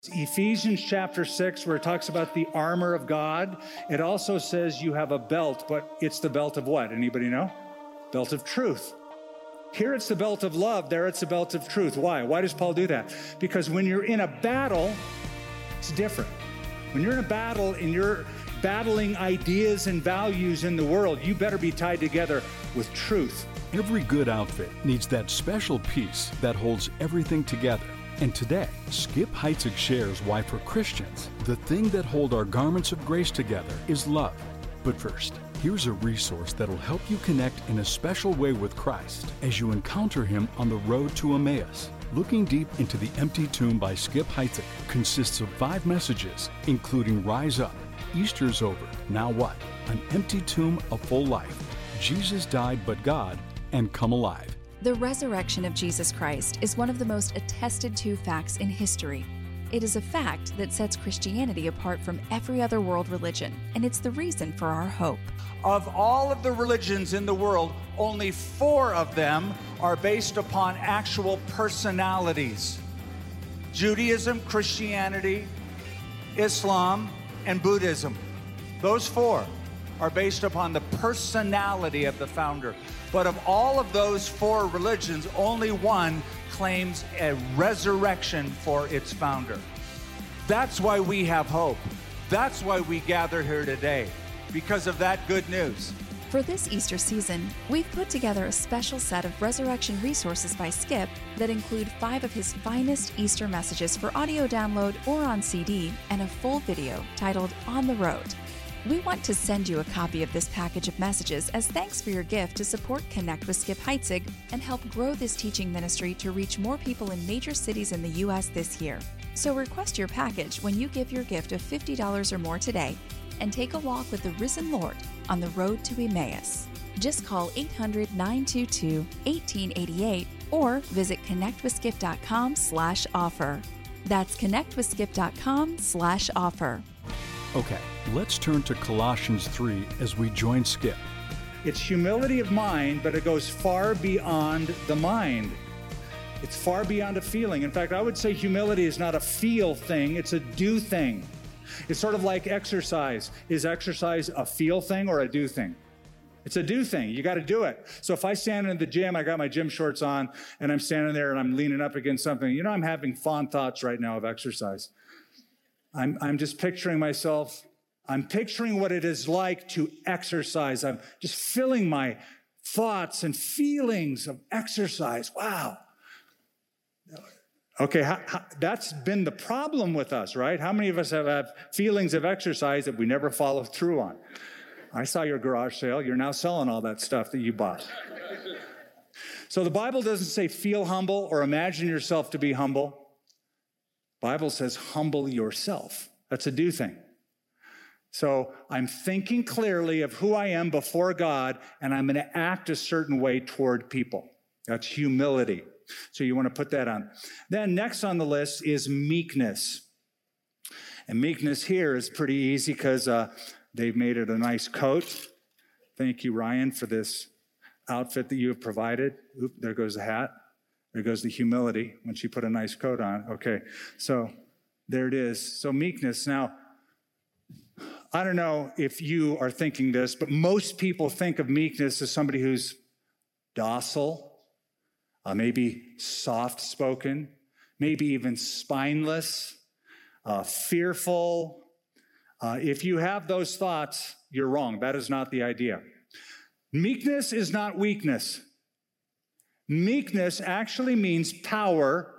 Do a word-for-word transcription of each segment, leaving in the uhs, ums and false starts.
Ephesians chapter six, where it talks about the armor of God, it also says you have a belt, but it's the belt of what? Anybody know? Belt of truth. Here it's the belt of love, there it's the belt of truth. Why? Why does Paul do that? Because when you're in a battle, it's different. When you're in a battle and you're battling ideas and values in the world, you better be tied together with truth. Every good outfit needs that special piece that holds everything together. And today, Skip Heitzig shares why for Christians, the thing that holds our garments of grace together is love. But first, here's a resource that'll help you connect in a special way with Christ as you encounter Him on the road to Emmaus. Looking Deep into the Empty Tomb by Skip Heitzig consists of five messages, including Rise Up, Easter's Over, Now What, An Empty Tomb, A Full Life, Jesus Died But God, and Come Alive. The resurrection of Jesus Christ is one of the most attested to facts in history. It is a fact that sets Christianity apart from every other world religion, and it's the reason for our hope. Of all of the religions in the world, only four of them are based upon actual personalities. Judaism, Christianity, Islam, and Buddhism. Those four are based upon the personality of the founder. But of all of those four religions, only one claims a resurrection for its founder. That's why we have hope. That's why we gather here today, because of that good news. For this Easter season, we've put together a special set of resurrection resources by Skip that include five of his finest Easter messages for audio download or on C D, and a full video titled On the Road. We want to send you a copy of this package of messages as thanks for your gift to support Connect with Skip Heitzig and help grow this teaching ministry to reach more people in major cities in the U S this year. So request your package when you give your gift of fifty dollars or more today and take a walk with the risen Lord on the road to Emmaus. Just call eight hundred, nine two two, one eight eight eight or visit connectwithskip.com slash offer. That's connectwithskip.com slash offer. Okay, let's turn to Colossians three as we join Skip. It's humility of mind, but it goes far beyond the mind. It's far beyond a feeling. In fact, I would say humility is not a feel thing, it's a do thing. It's sort of like exercise. Is exercise a feel thing or a do thing? It's a do thing. You got to do it. So if I stand in the gym, I got my gym shorts on, and I'm standing there and I'm leaning up against something, you know, I'm having fond thoughts right now of exercise. I'm, I'm just picturing myself, I'm picturing what it is like to exercise. I'm just filling my thoughts and feelings of exercise. Wow. Okay, how, how, that's been the problem with us, right? How many of us have had feelings of exercise that we never follow through on? I saw your garage sale. You're now selling all that stuff that you bought. So the Bible doesn't say feel humble or imagine yourself to be humble. Bible says humble yourself. That's a do thing. So I'm thinking clearly of who I am before God, and I'm going to act a certain way toward people. That's humility. So you want to put that on. Then next on the list is meekness. And meekness here is pretty easy because uh, they've made it a nice coat. Thank you, Ryan, for this outfit that you have provided. Oop, there goes the hat. There goes the humility when she put a nice coat on. Okay, so there it is. So meekness. Now, I don't know if you are thinking this, but most people think of meekness as somebody who's docile, uh, maybe soft-spoken, maybe even spineless, uh, fearful. Uh, if you have those thoughts, you're wrong. That is not the idea. Meekness is not weakness. Meekness actually means power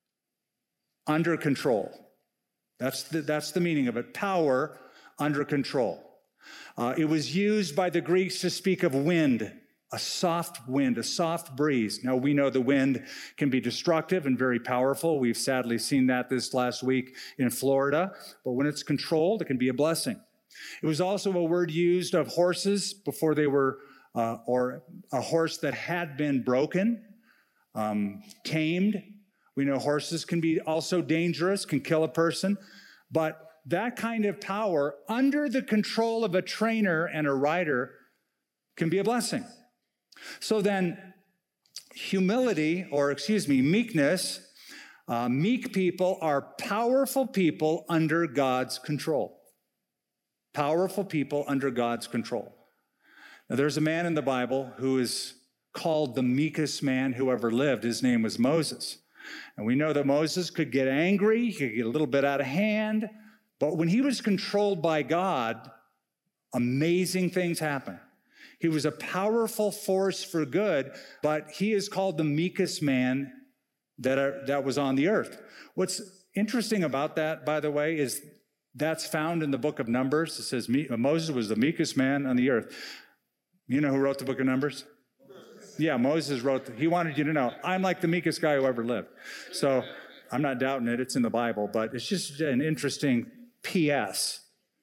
under control. That's the, that's the meaning of it, power under control. Uh, it was used by the Greeks to speak of wind, a soft wind, a soft breeze. Now, we know the wind can be destructive and very powerful. We've sadly seen that this last week in Florida. But when it's controlled, it can be a blessing. It was also a word used of horses before they were Uh, or a horse that had been broken, um, tamed. We know horses can be also dangerous, can kill a person, but that kind of power under the control of a trainer and a rider can be a blessing. So then humility, or excuse me, meekness, Uh, meek people are powerful people under God's control. Powerful people under God's control. Now, there's a man in the Bible who is called the meekest man who ever lived. His name was Moses. And we know that Moses could get angry, he could get a little bit out of hand, but when he was controlled by God, amazing things happen. He was a powerful force for good, but he is called the meekest man that, are, that was on the earth. What's interesting about that, by the way, is that's found in the book of Numbers. It says Moses was the meekest man on the earth. You know who wrote the book of Numbers? Yeah, Moses wrote, he wanted you to know, I'm like the meekest guy who ever lived. So I'm not doubting it, it's in the Bible, but it's just an interesting P S.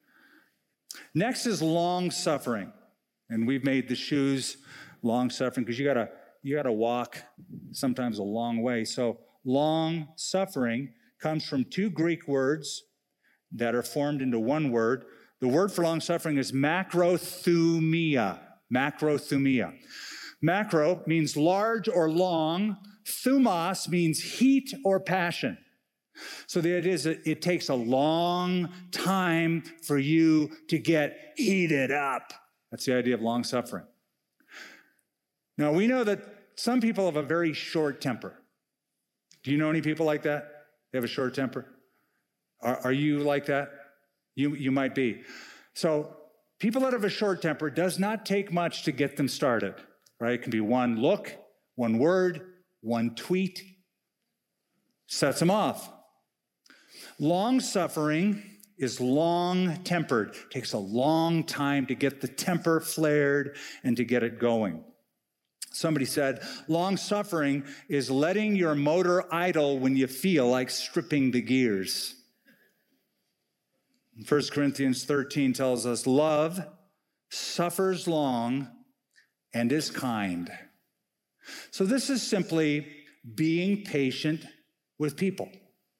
Next is long suffering. And we've made the shoes long suffering because you gotta, you gotta walk sometimes a long way. So long suffering comes from two Greek words that are formed into one word. The word for long suffering is macrothumia. Macrothumia. Macro means large or long. Thumos means heat or passion. So the idea is that it takes a long time for you to get heated up. That's the idea of long suffering. Now, we know that some people have a very short temper. Do you know any people like that? They have a short temper? Are, are you like that? You, you might be. So people that have a short temper does not take much to get them started. Right? It can be one look, one word, one tweet, sets them off. Long suffering is long-tempered. It takes a long time to get the temper flared and to get it going. Somebody said, long suffering is letting your motor idle when you feel like stripping the gears. First Corinthians thirteen tells us, love suffers long and is kind. So this is simply being patient with people.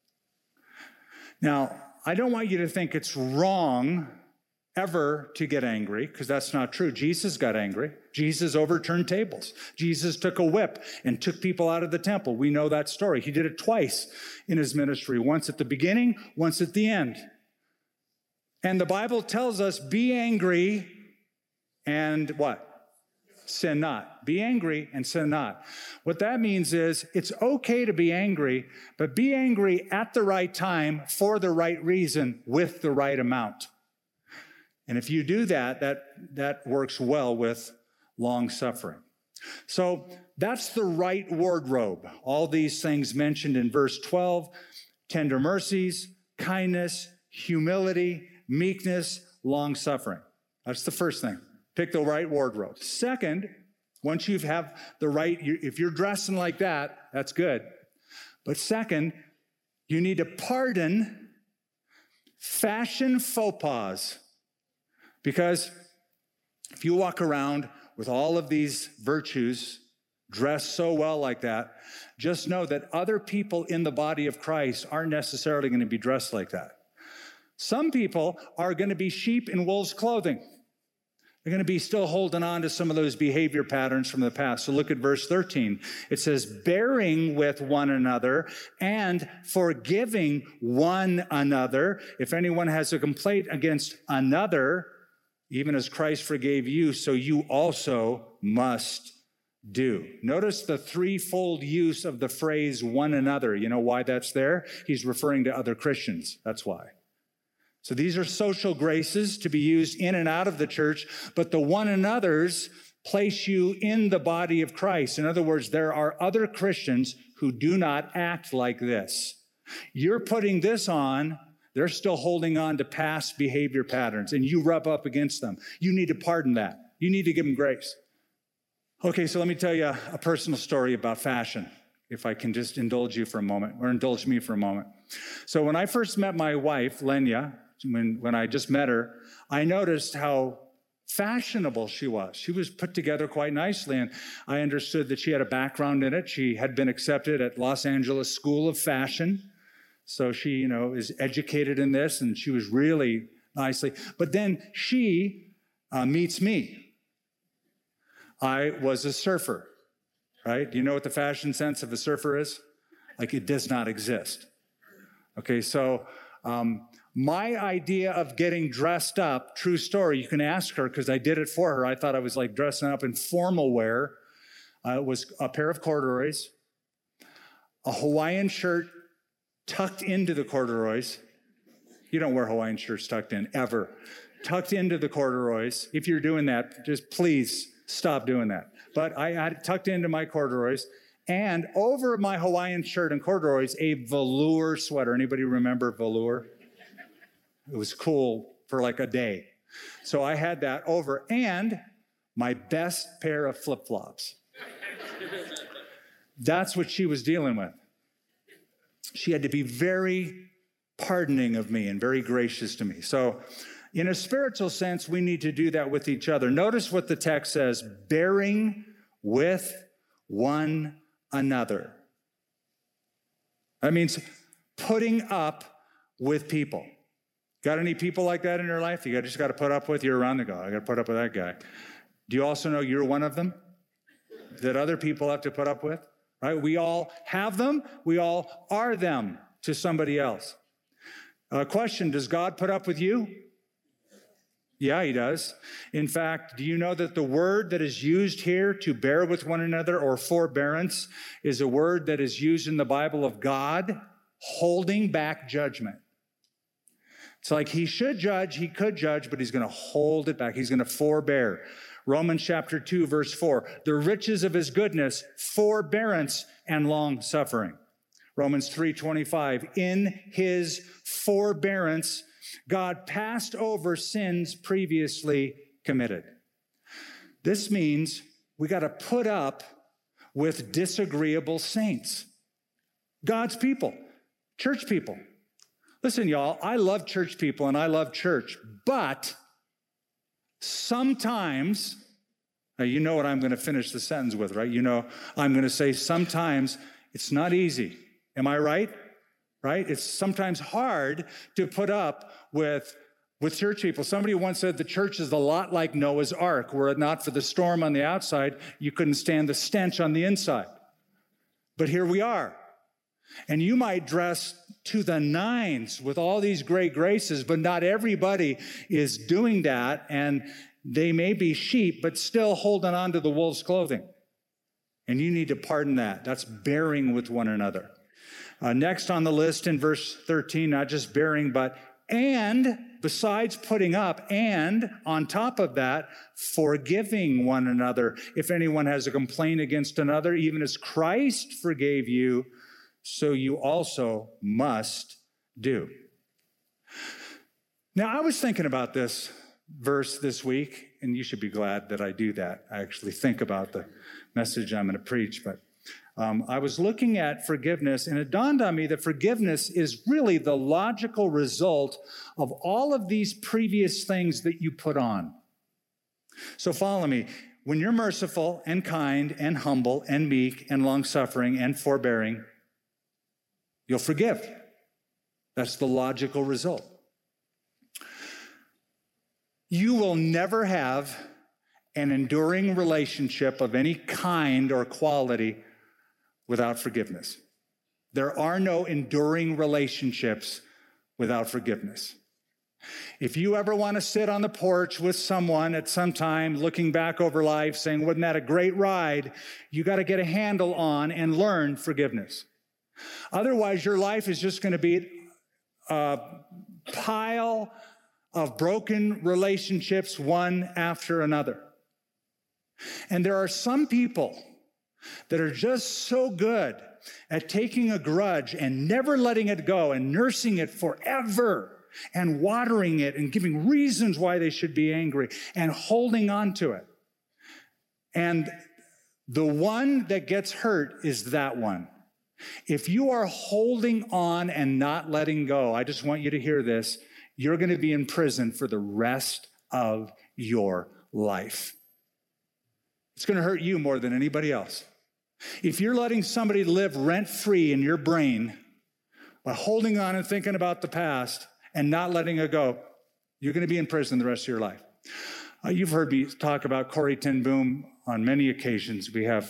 Now, I don't want you to think it's wrong ever to get angry, because that's not true. Jesus got angry. Jesus overturned tables. Jesus took a whip and took people out of the temple. We know that story. He did it twice in his ministry, once at the beginning, once at the end. And the Bible tells us, be angry and what? Sin not. Be angry and sin not. What that means is it's okay to be angry, but be angry at the right time for the right reason with the right amount. And if you do that, that, that works well with long suffering. So that's the right wardrobe. All these things mentioned in verse twelve, tender mercies, kindness, humility, meekness, long suffering. That's the first thing. Pick the right wardrobe. Second, once you have the right, if you're dressing like that, that's good. But second, you need to pardon fashion faux pas. Because if you walk around with all of these virtues, dressed so well like that, just know that other people in the body of Christ aren't necessarily going to be dressed like that. Some people are going to be sheep in wolves' clothing. They're going to be still holding on to some of those behavior patterns from the past. So look at verse thirteen. It says, bearing with one another and forgiving one another. If anyone has a complaint against another, even as Christ forgave you, so you also must do. Notice the threefold use of the phrase one another. You know why that's there? He's referring to other Christians. That's why. So these are social graces to be used in and out of the church, but the one another's place you in the body of Christ. In other words, there are other Christians who do not act like this. You're putting this on, they're still holding on to past behavior patterns, and you rub up against them. You need to pardon that. You need to give them grace. Okay, so let me tell you a personal story about fashion, if I can just indulge you for a moment, or indulge me for a moment. So when I first met my wife, Lenya, when, when I just met her, I noticed how fashionable she was. She was put together quite nicely, and I understood that she had a background in it. She had been accepted at Los Angeles School of Fashion, so she, you know, is educated in this, and she was really nicely. But then she uh, meets me. I was a surfer, right? Do you know what the fashion sense of a surfer is? like it does not exist. Okay, so um, my idea of getting dressed up, true story, you can ask her because I did it for her. I thought I was like dressing up in formal wear. Uh, it was a pair of corduroys, a Hawaiian shirt tucked into the corduroys. You don't wear Hawaiian shirts tucked in, ever. Tucked into the corduroys. If you're doing that, just please stop doing that. But I had tucked into my corduroys, and over my Hawaiian shirt and corduroys, a velour sweater. Anybody remember velour? It was cool for like a day. So I had that over, and my best pair of flip-flops. That's what she was dealing with. She had to be very pardoning of me and very gracious to me. So in a spiritual sense, we need to do that with each other. Notice what the text says, bearing with one another. That means putting up with people. Got any people like that in your life? You just got to put up with? You're around the guy. I got to put up with that guy. Do you also know you're one of them that other people have to put up with? Right? We all have them. We all are them to somebody else. Uh, question, does God put up with you? Yeah, he does. In fact, do you know that the word that is used here to bear with one another or forbearance is a word that is used in the Bible of God holding back judgment? It's like he should judge, he could judge, but he's going to hold it back. He's going to forbear. Romans chapter two, verse four, the riches of his goodness, forbearance, and long suffering. Romans three twenty-five, in his forbearance, God passed over sins previously committed. This means we got to put up with disagreeable saints. God's people, church people. Listen, y'all, I love church people and I love church, but sometimes, now you know what I'm going to finish the sentence with, right? You know, I'm going to say sometimes it's not easy. Am I right? Right? It's sometimes hard to put up with, with church people. Somebody once said the church is a lot like Noah's Ark. Were it not for the storm on the outside, you couldn't stand the stench on the inside. But here we are. And you might dress to the nines with all these great graces, but not everybody is doing that. And they may be sheep, but still holding on to the wolf's clothing. And you need to pardon that. That's bearing with one another. Uh, next on the list in verse thirteen, not just bearing, but and, besides putting up, and on top of that, forgiving one another. If anyone has a complaint against another, even as Christ forgave you, so you also must do. Now, I was thinking about this verse this week, and you should be glad that I do that. I actually think about the message I'm going to preach, but Um, I was looking at forgiveness, and it dawned on me that forgiveness is really the logical result of all of these previous things that you put on. So follow me. When you're merciful and kind and humble and meek and long-suffering and forbearing, you'll forgive. That's the logical result. You will never have an enduring relationship of any kind or quality without forgiveness. There are no enduring relationships without forgiveness. If you ever want to sit on the porch with someone at some time, looking back over life, saying, wasn't that a great ride? You got to get a handle on and learn forgiveness. Otherwise, your life is just going to be a pile of broken relationships, one after another. And there are some people that are just so good at taking a grudge and never letting it go and nursing it forever and watering it and giving reasons why they should be angry and holding on to it. And the one that gets hurt is that one. If you are holding on and not letting go, I just want you to hear this, you're going to be in prison for the rest of your life. It's going to hurt you more than anybody else. If you're letting somebody live rent-free in your brain by holding on and thinking about the past and not letting it go, you're going to be in prison the rest of your life. Uh, you've heard me talk about Corrie ten Boom on many occasions. We have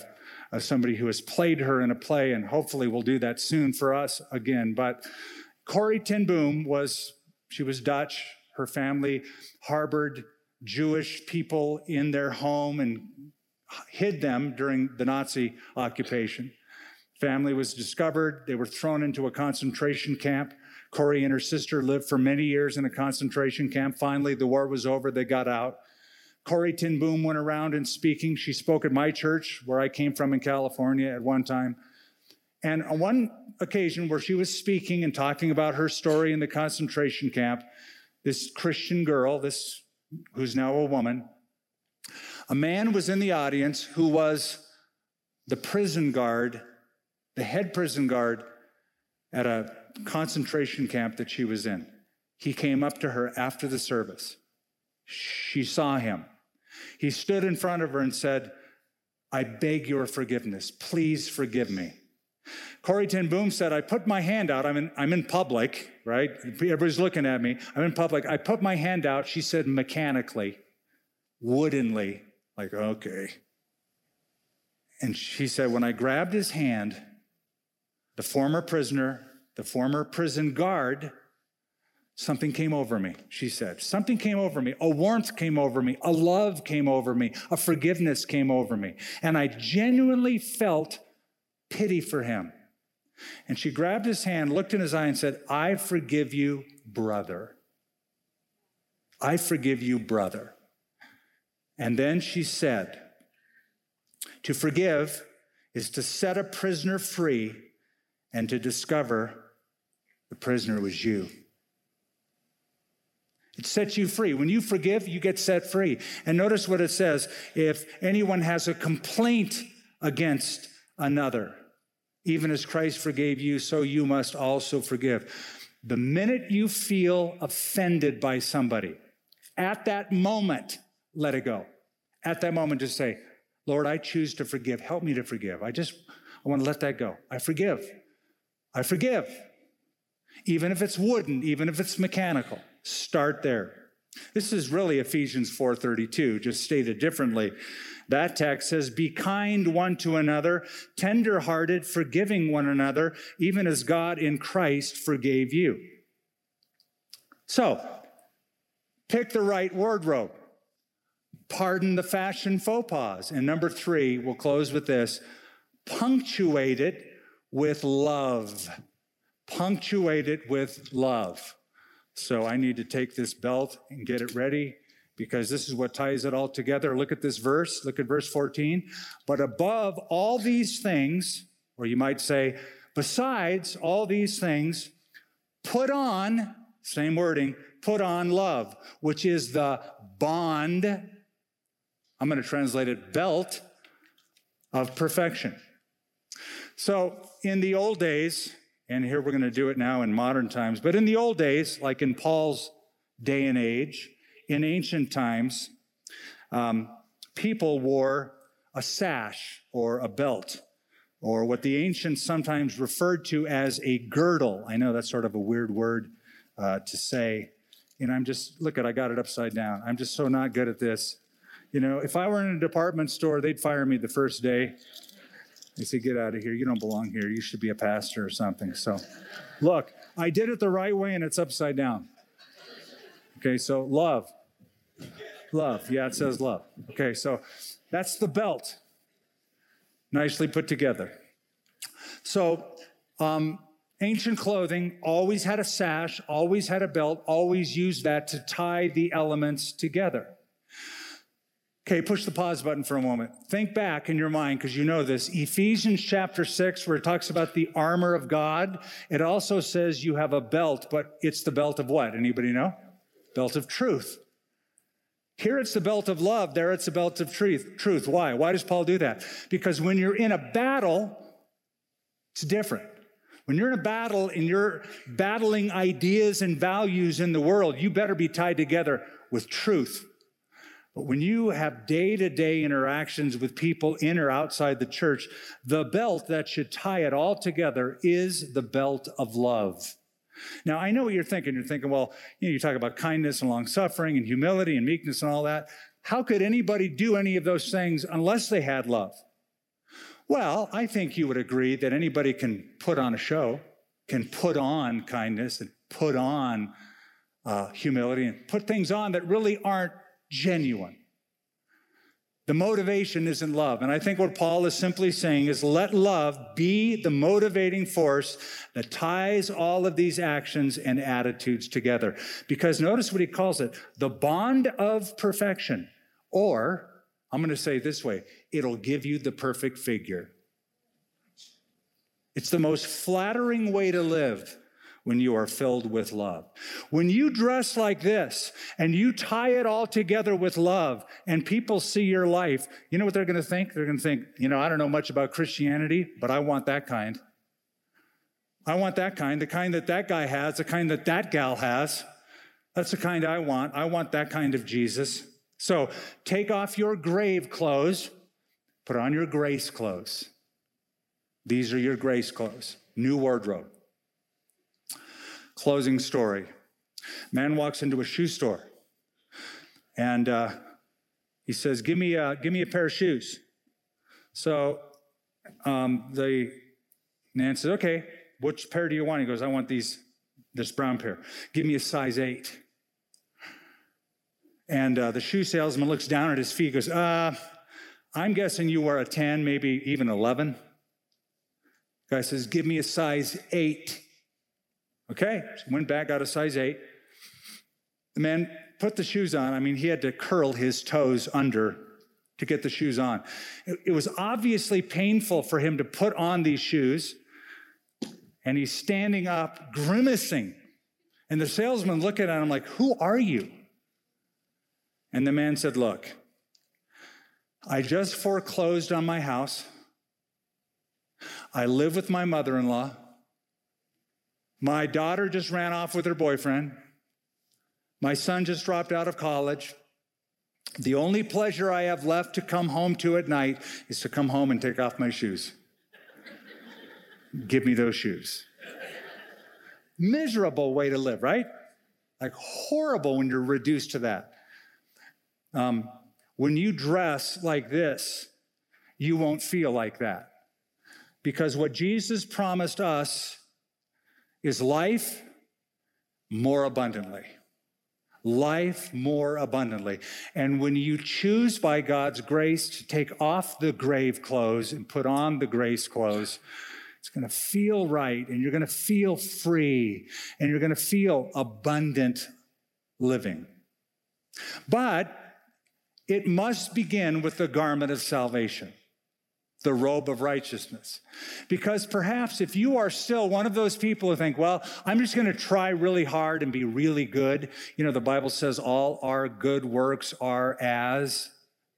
uh, somebody who has played her in a play, and hopefully will do that soon for us again. But Corrie ten Boom was, she was Dutch. Her family harbored Jewish people in their home and hid them during the Nazi occupation. Family was discovered. They were thrown into a concentration camp. Corrie and her sister lived for many years in a concentration camp. Finally, the war was over. They got out. Corrie ten Boom went around and speaking. She spoke at my church, where I came from in California at one time. And on one occasion where she was speaking and talking about her story in the concentration camp, this Christian girl, this who's now a woman, a man was in the audience who was the prison guard, the head prison guard at a concentration camp that she was in. He came up to her after the service. She saw him. He stood in front of her and said, "I beg your forgiveness. Please forgive me." Corrie ten Boom said, "I put my hand out. I'm in, I'm in public, right? Everybody's looking at me. I'm in public. I put my hand out," she said, mechanically, woodenly, like, okay. And she said, "When I grabbed his hand, the former prisoner, the former prison guard, something came over me," she said. Something came over me. A warmth came over me. A love came over me. A forgiveness came over me. And I genuinely felt pity for him. And she grabbed his hand, looked in his eye, and said, "I forgive you, brother. I forgive you, brother." And then she said, "To forgive is to set a prisoner free and to discover the prisoner was you." It sets you free. When you forgive, you get set free. And notice what it says: if anyone has a complaint against another, even as Christ forgave you, so you must also forgive. The minute you feel offended by somebody, at that moment, let it go. At that moment, just say, "Lord, I choose to forgive. Help me to forgive. I just, I want to let that go. I forgive. I forgive." Even if it's wooden, even if it's mechanical, start there. This is really Ephesians four thirty-two, just stated differently. That text says, "Be kind one to another, tender-hearted, forgiving one another, even as God in Christ forgave you." So, pick the right wardrobe. Pardon the fashion faux pas. And number three, we'll close with this: punctuate it with love. Punctuate it with love. So I need to take this belt and get it ready, because this is what ties it all together. Look at this verse. Look at verse fourteen. "But above all these things," or you might say, besides all these things, "put on," same wording, "put on love, which is the bond," I'm going to translate it, "belt of perfection." So in the old days, and here we're going to do it now in modern times, but in the old days, like in Paul's day and age, in ancient times, um, people wore a sash or a belt, or what the ancients sometimes referred to as a girdle. I know that's sort of a weird word uh, to say. You know, I'm just, look at, I got it upside down. I'm just so not good at this. You know, if I were in a department store, they'd fire me the first day. They say, "Get out of here. You don't belong here. You should be a pastor or something." So, look, I did it the right way, and it's upside down. Okay, so love. Love. Yeah, it says love. Okay, so that's the belt. Nicely put together. So, um, ancient clothing always had a sash, always had a belt, always used that to tie the elements together. Okay, push the pause button for a moment. Think back in your mind, because you know this. Ephesians chapter six, where it talks about the armor of God, it also says you have a belt, but it's the belt of what? Anybody know? Belt of truth. Here it's the belt of love. There it's the belt of truth. Truth. Why? Why does Paul do that? Because when you're in a battle, it's different. When you're in a battle and you're battling ideas and values in the world, you better be tied together with truth. But when you have day-to-day interactions with people in or outside the church, the belt that should tie it all together is the belt of love. Now, I know what you're thinking. You're thinking, well, you know, you talk about kindness and long-suffering and humility and meekness and all that. How could anybody do any of those things unless they had love? Well, I think you would agree that anybody can put on a show, can put on kindness and put on uh, humility and put things on that really aren't genuine. The motivation isn't love. And I think what Paul is simply saying is let love be the motivating force that ties all of these actions and attitudes together. Because notice what he calls it, the bond of perfection. Or, I'm going to say it this way, it'll give you the perfect figure. It's the most flattering way to live when you are filled with love. When you dress like this and you tie it all together with love and people see your life, you know what they're going to think? They're going to think, you know, I don't know much about Christianity, but I want that kind. I want that kind, the kind that that guy has, the kind that that gal has. That's the kind I want. I want that kind of Jesus. So take off your grave clothes, put on your grace clothes. These are your grace clothes, new wardrobe. Closing story. Man walks into a shoe store and uh, he says, give me, a, give me a pair of shoes. So um, the man says, okay, which pair do you want? He goes, I want these, this brown pair. Give me a size eight. And uh, the shoe salesman looks down at his feet, goes, uh, I'm guessing you wear a ten, maybe even eleven. The guy says, give me a size eight. Okay, so went back, got a size eight. The man put the shoes on. I mean, he had to curl his toes under to get the shoes on. It, it was obviously painful for him to put on these shoes, and he's standing up, grimacing. And the salesman looking at him like, who are you? And the man said, look, I just foreclosed on my house. I live with my mother-in-law. My daughter just ran off with her boyfriend. My son just dropped out of college. The only pleasure I have left to come home to at night is to come home and take off my shoes. Give me those shoes. Miserable way to live, right? Like horrible when you're reduced to that. Um, when you dress like this, you won't feel like that. Because what Jesus promised us is life more abundantly. Life more abundantly. And when you choose by God's grace to take off the grave clothes and put on the grace clothes, it's going to feel right, and you're going to feel free, and you're going to feel abundant living. But it must begin with the garment of salvation, the robe of righteousness. Because perhaps if you are still one of those people who think, well, I'm just going to try really hard and be really good. You know, the Bible says all our good works are as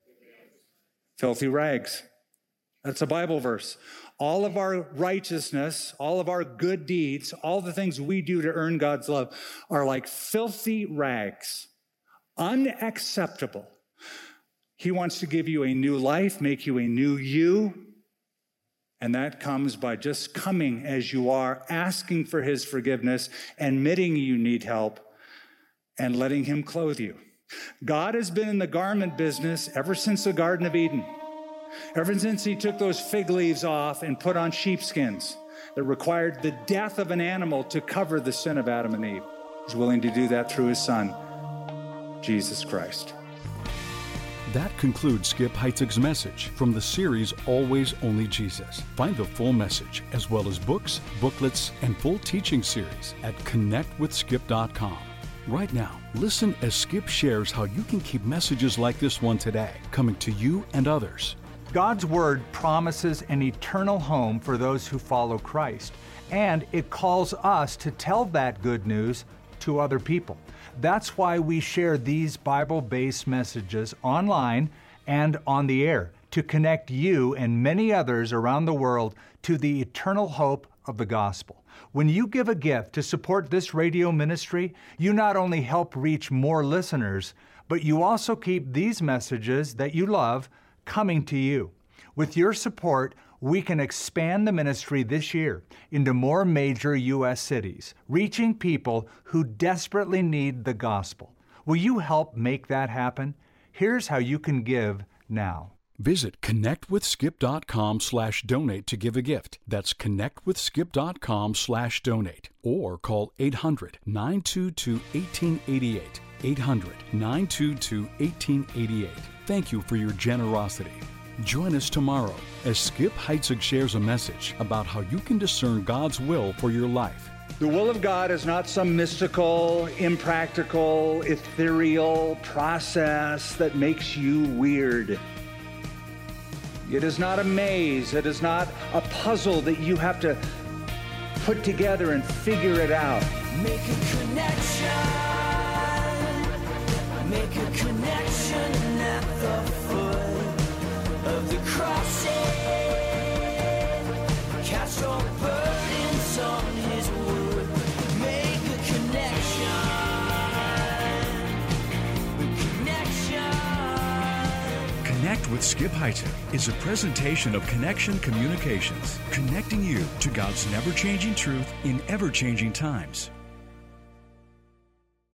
filthy rags. That's a Bible verse. All of our righteousness, all of our good deeds, all the things we do to earn God's love are like filthy rags, unacceptable. He wants to give you a new life, make you a new you. And that comes by just coming as you are, asking for his forgiveness, admitting you need help, and letting him clothe you. God has been in the garment business ever since the Garden of Eden. Ever since he took those fig leaves off and put on sheepskins that required the death of an animal to cover the sin of Adam and Eve. He's willing to do that through his son, Jesus Christ. That concludes Skip Heitzig's message from the series Always Only Jesus. Find the full message, as well as books, booklets, and full teaching series at connect with skip dot com. Right now, listen as Skip shares how you can keep messages like this one today coming to you and others. God's Word promises an eternal home for those who follow Christ, and it calls us to tell that good news to other people. That's why we share these Bible-based messages online and on the air, to connect you and many others around the world to the eternal hope of the gospel. When you give a gift to support this radio ministry, you not only help reach more listeners, but you also keep these messages that you love coming to you. With your support, we can expand the ministry this year into more major U S cities, reaching people who desperately need the gospel. Will you help make that happen? Here's how you can give now. Visit connectwithskip.com slash donate to give a gift. That's connectwithskip.com slash donate. Or call eight hundred, nine two two, one eight eight eight. eight hundred, nine two two, one eight eight eight. Thank you for your generosity. Join us tomorrow as Skip Heitzig shares a message about how you can discern God's will for your life. The will of God is not some mystical, impractical, ethereal process that makes you weird. It is not a maze. It is not a puzzle that you have to put together and figure it out. Make a connection. Make a connection at the foot of the cross. Cast your burdens on his wood. Make a connection. Connection. Connect with Skip Heitzig is a presentation of Connection Communications, connecting you to God's never-changing truth in ever-changing times.